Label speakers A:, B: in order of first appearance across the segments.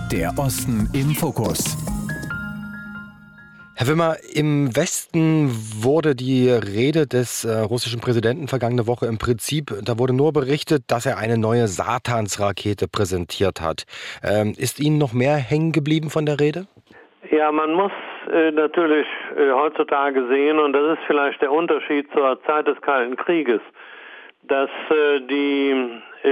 A: Der Osten im Fokus.
B: Herr Wimmer, im Westen wurde die Rede des russischen Präsidenten vergangene Woche da wurde nur berichtet, dass er eine neue Satansrakete präsentiert hat. Ist Ihnen noch mehr hängen geblieben von der Rede?
C: Ja, man muss natürlich heutzutage sehen, und das ist vielleicht der Unterschied zur Zeit des Kalten Krieges, dass die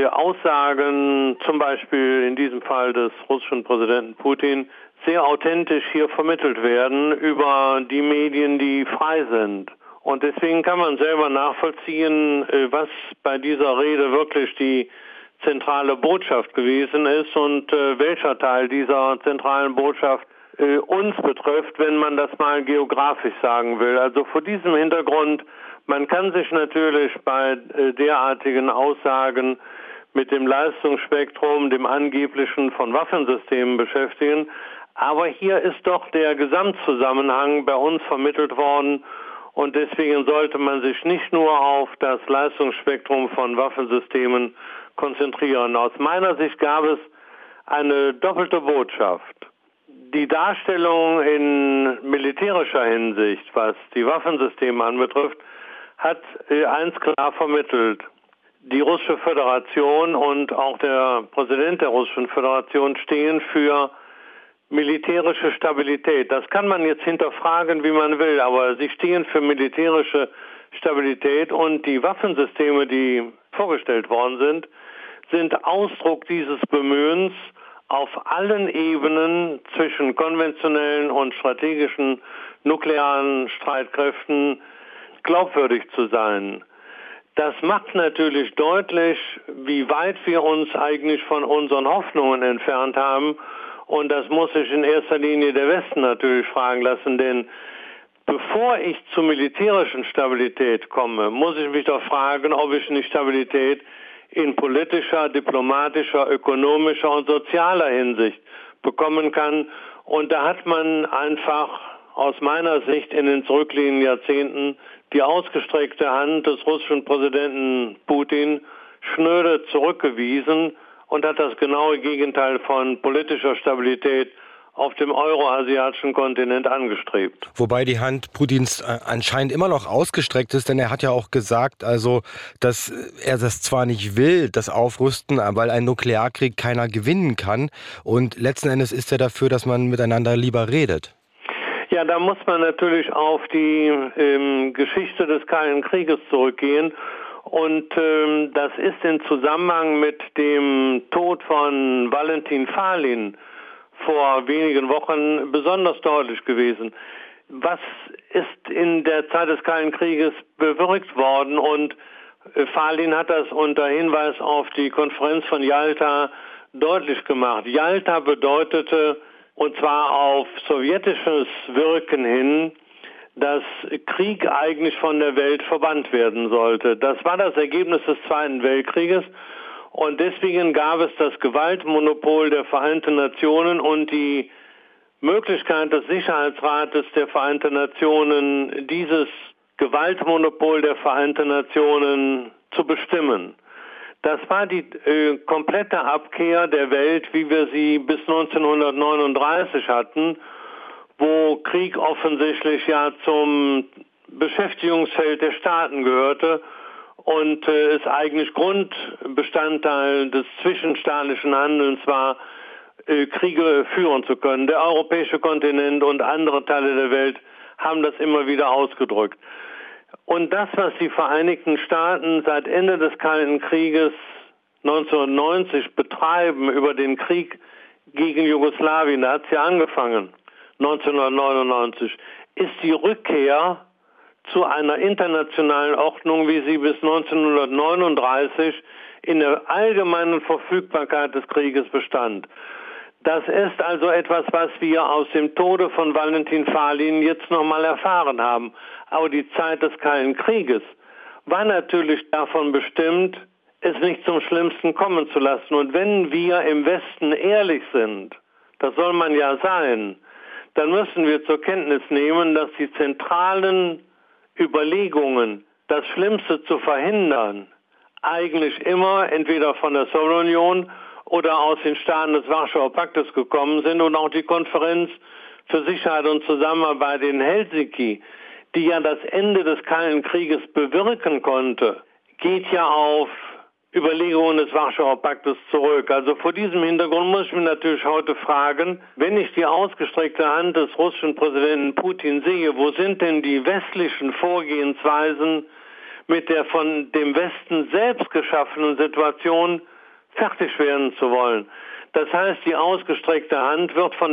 C: Aussagen, zum Beispiel in diesem Fall des russischen Präsidenten Putin, sehr authentisch hier vermittelt werden über die Medien, die frei sind. Und deswegen kann man selber nachvollziehen, was bei dieser Rede wirklich die zentrale Botschaft gewesen ist und welcher Teil dieser zentralen Botschaft uns betrifft, wenn man das mal geografisch sagen will. Also vor diesem Hintergrund, man kann sich natürlich bei derartigen Aussagen mit dem Leistungsspektrum, dem angeblichen von Waffensystemen beschäftigen. Aber hier ist doch der Gesamtzusammenhang bei uns vermittelt worden und deswegen sollte man sich nicht nur auf das Leistungsspektrum von Waffensystemen konzentrieren. Aus meiner Sicht gab es eine doppelte Botschaft. Die Darstellung in militärischer Hinsicht, was die Waffensysteme anbetrifft, hat eins klar vermittelt. Die Russische Föderation und auch der Präsident der Russischen Föderation stehen für militärische Stabilität. Das kann man jetzt hinterfragen, wie man will, aber sie stehen für militärische Stabilität und die Waffensysteme, die vorgestellt worden sind, sind Ausdruck dieses Bemühens, auf allen Ebenen zwischen konventionellen und strategischen nuklearen Streitkräften glaubwürdig zu sein. Das macht natürlich deutlich, wie weit wir uns eigentlich von unseren Hoffnungen entfernt haben. Und das muss sich in erster Linie der Westen natürlich fragen lassen, denn bevor ich zur militärischen Stabilität komme, muss ich mich doch fragen, ob ich eine Stabilität in politischer, diplomatischer, ökonomischer und sozialer Hinsicht bekommen kann. Und da hat man einfach aus meiner Sicht in den zurückliegenden Jahrzehnten die ausgestreckte Hand des russischen Präsidenten Putin schnöde zurückgewiesen und hat das genaue Gegenteil von politischer Stabilität auf dem euroasiatischen Kontinent angestrebt.
B: Wobei die Hand Putins anscheinend immer noch ausgestreckt ist, denn er hat ja auch gesagt, dass er das zwar nicht will, das Aufrüsten, weil ein Nuklearkrieg keiner gewinnen kann. Und letzten Endes ist er dafür, dass man miteinander lieber redet.
C: Ja, da muss man natürlich auf die Geschichte des Kalten Krieges zurückgehen. Und das ist im Zusammenhang mit dem Tod von Valentin Falin vor wenigen Wochen besonders deutlich gewesen. Was ist in der Zeit des Kalten Krieges bewirkt worden? Und Falin hat das unter Hinweis auf die Konferenz von Jalta deutlich gemacht. Jalta bedeutete, und zwar auf sowjetisches Wirken hin, dass Krieg eigentlich von der Welt verbannt werden sollte. Das war das Ergebnis des Zweiten Weltkrieges. Und deswegen gab es das Gewaltmonopol der Vereinten Nationen und die Möglichkeit des Sicherheitsrates der Vereinten Nationen, dieses Gewaltmonopol der Vereinten Nationen zu bestimmen. Das war die komplette Abkehr der Welt, wie wir sie bis 1939 hatten, wo Krieg offensichtlich ja zum Beschäftigungsfeld der Staaten gehörte und es eigentlich Grundbestandteil des zwischenstaatlichen Handelns war, Kriege führen zu können. Der europäische Kontinent und andere Teile der Welt haben das immer wieder ausgedrückt. Und das, was die Vereinigten Staaten seit Ende des Kalten Krieges 1990 betreiben über den Krieg gegen Jugoslawien, da hat es ja angefangen, 1999, ist die Rückkehr zu einer internationalen Ordnung, wie sie bis 1939 in der allgemeinen Verfügbarkeit des Krieges bestand. Das ist also etwas, was wir aus dem Tode von Valentin Falin jetzt nochmal erfahren haben. Aber die Zeit des Kalten Krieges war natürlich davon bestimmt, es nicht zum Schlimmsten kommen zu lassen. Und wenn wir im Westen ehrlich sind, das soll man ja sein, dann müssen wir zur Kenntnis nehmen, dass die zentralen Überlegungen, das Schlimmste zu verhindern, eigentlich immer entweder von der Sowjetunion oder aus den Staaten des Warschauer Paktes gekommen sind, und auch die Konferenz für Sicherheit und Zusammenarbeit in Helsinki, die ja das Ende des Kalten Krieges bewirken konnte, geht ja auf Überlegungen des Warschauer Paktes zurück. Also vor diesem Hintergrund muss ich mich natürlich heute fragen, wenn ich die ausgestreckte Hand des russischen Präsidenten Putin sehe, wo sind denn die westlichen Vorgehensweisen mit der von dem Westen selbst geschaffenen Situation fertig werden zu wollen? Das heißt, die ausgestreckte Hand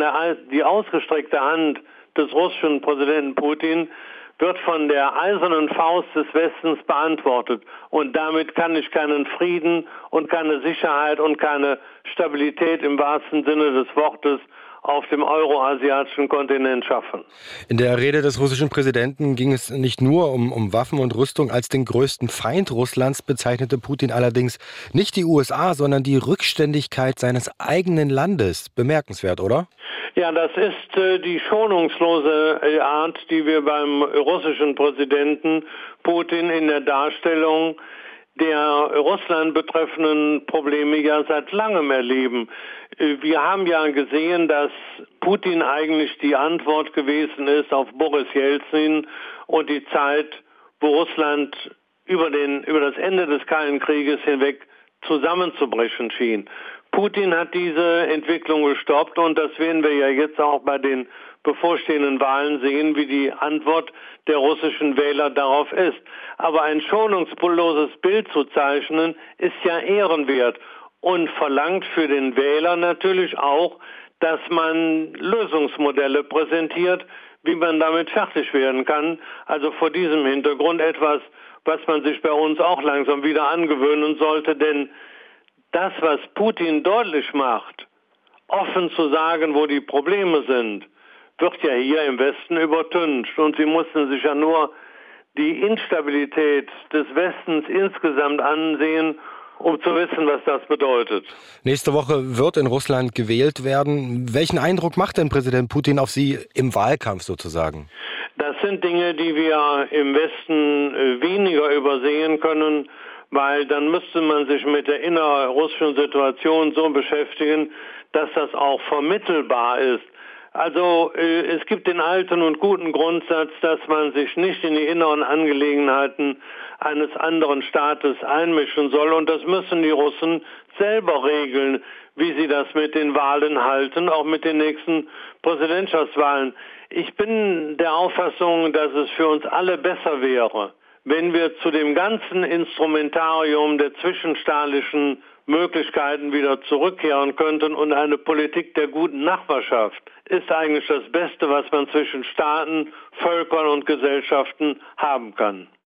C: des russischen Präsidenten Putin wird von der eisernen Faust des Westens beantwortet. Und damit kann ich keinen Frieden und keine Sicherheit und keine Stabilität im wahrsten Sinne des Wortes auf dem euroasiatischen Kontinent schaffen.
B: In der Rede des russischen Präsidenten ging es nicht nur um Waffen und Rüstung. Als den größten Feind Russlands bezeichnete Putin allerdings nicht die USA, sondern die Rückständigkeit seines eigenen Landes. Bemerkenswert, oder?
C: Ja, das ist die schonungslose Art, die wir beim russischen Präsidenten Putin in der Darstellung der Russland betreffenden Probleme ja seit langem erleben. Wir haben ja gesehen, dass Putin eigentlich die Antwort gewesen ist auf Boris Jelzin und die Zeit, wo Russland über das Ende des Kalten Krieges hinweg zusammenzubrechen schien. Putin hat diese Entwicklung gestoppt, und das werden wir ja jetzt auch bei den bevorstehenden Wahlen sehen, wie die Antwort der russischen Wähler darauf ist. Aber ein schonungsloses Bild zu zeichnen, ist ja ehrenwert und verlangt für den Wähler natürlich auch, dass man Lösungsmodelle präsentiert, wie man damit fertig werden kann. Also vor diesem Hintergrund etwas, was man sich bei uns auch langsam wieder angewöhnen sollte, denn das, was Putin deutlich macht, offen zu sagen, wo die Probleme sind, wird ja hier im Westen übertüncht. Und sie mussten sich ja nur die Instabilität des Westens insgesamt ansehen, um zu wissen, was das bedeutet.
B: Nächste Woche wird in Russland gewählt werden. Welchen Eindruck macht denn Präsident Putin auf Sie im Wahlkampf sozusagen?
C: Das sind Dinge, die wir im Westen weniger übersehen können, weil dann müsste man sich mit der innerrussischen Situation so beschäftigen, dass das auch vermittelbar ist. Also es gibt den alten und guten Grundsatz, dass man sich nicht in die inneren Angelegenheiten eines anderen Staates einmischen soll, und das müssen die Russen selber regeln, wie sie das mit den Wahlen halten, auch mit den nächsten Präsidentschaftswahlen. Ich bin der Auffassung, dass es für uns alle besser wäre, wenn wir zu dem ganzen Instrumentarium der zwischenstaatlichen Möglichkeiten wieder zurückkehren könnten, und eine Politik der guten Nachbarschaft ist eigentlich das Beste, was man zwischen Staaten, Völkern und Gesellschaften haben kann.